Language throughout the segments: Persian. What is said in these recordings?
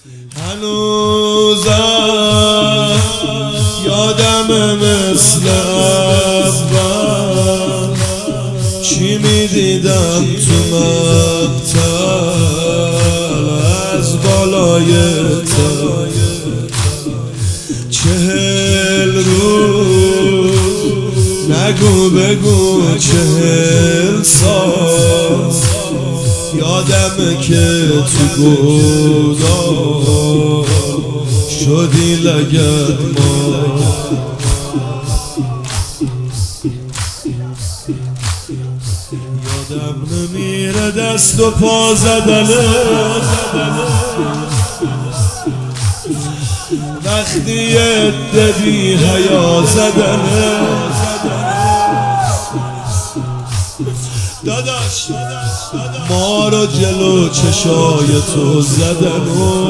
هنوزم یادم مثل اول چی میدیدم تو مقتل از بالای تل 40 روز نگو بگو 40 سال یادمه که تو گودال شدی لگد ما یادم نمیره دست و پا زدنه وقتی عده بی حیا زدنه داداش ما رو جلو چشای تو زدن و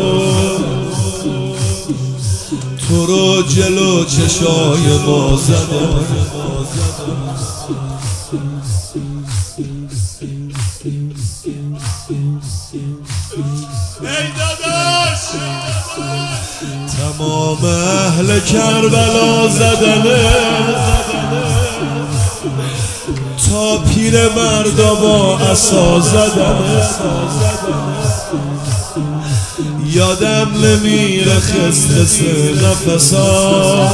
تو رو جلو چشای ما زدن ای داداش تمام اهل کربلا زدنه تا پیر مردا با عصا زدنه یادم نمیره خسخس نفسا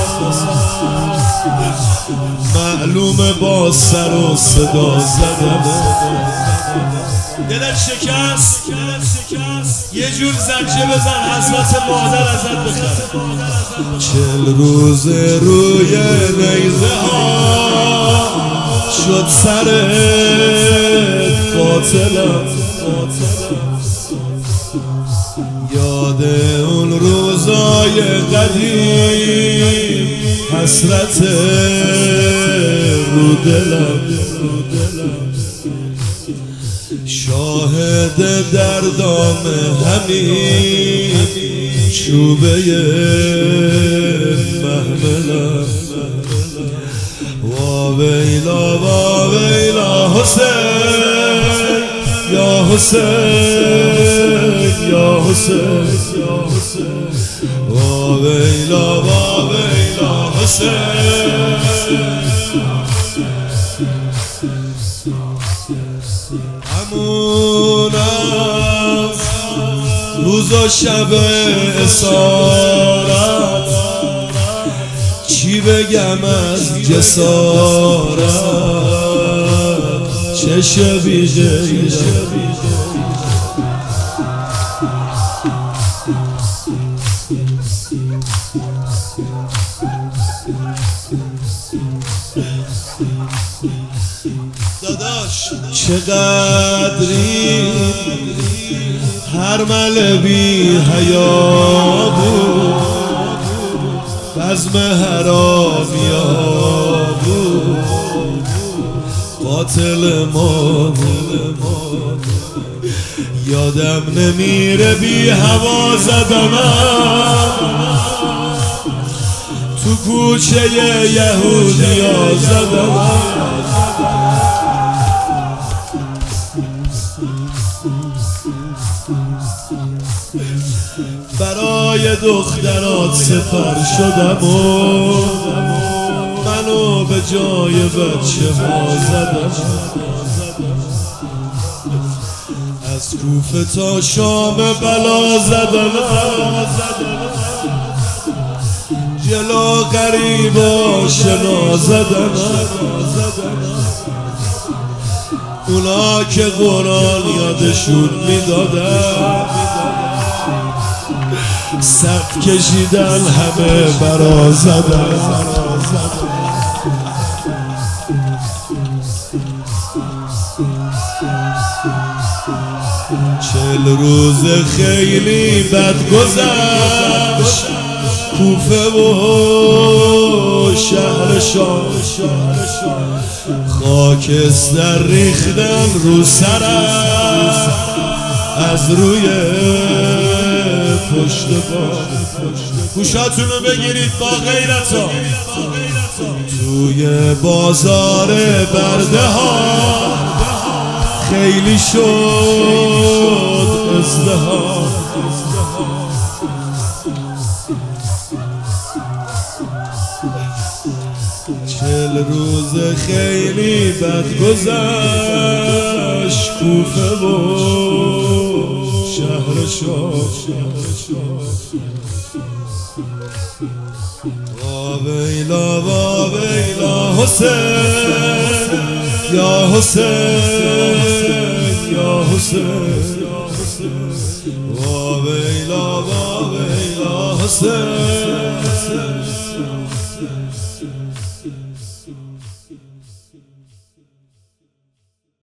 معلومه با سر و صدا زدنه دلت شکست یه جور زنجه بزن حضرت مادر ازت بخره 40 روز روی نیزه ها شد سرت قاتلم یاد اون روزای قدیم حسرت رو دلم شاهد دردام همین چوبه محملم واویلا واویلا حسین یا حسین یا حسین واویلا واویلا حسین همونم روز و شب اسارت چی بگم از جسارت چش بی غیرت داداش چقدری هر مل بی حیا بود بزم حرامیا بود قاتل ما یادم نمیره بی هوا زدمم تو کوچه یهودیا زدمم برای دخترات سپر شدم و منو به جای بچه ها زدم از کوفه تا شام بلا زدم جلو غریب آشنا زدم اونا که قرآن یادشون میدادن صف کشیدن همه برا زدن 40 روز خیلی بد گذشت کوفه و شهر شام خاکستر ریختن رو سرم از روی پشت بام گوشاتونو بگیرید با غیرتا توی بازار برده ها خیلی شد ازدهام روز خیلی بد گذشت کوفه و شهر شاه واویلا واویلا حسین یا حسین یا حسین واویلا واویلا حسین